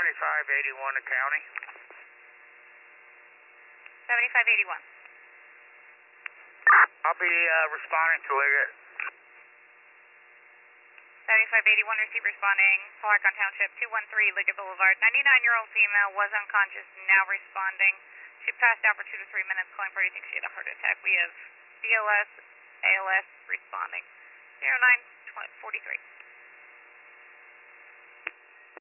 7581 to county. 7581. I'll be responding to Liggett. 7581, receive responding. Pelarcon Township, 213 Liggett Boulevard. 99-year-old female was unconscious, now responding. She passed out for 2 to 3 minutes, calling party, thinks she had a heart attack. We have BLS, ALS responding. 0943.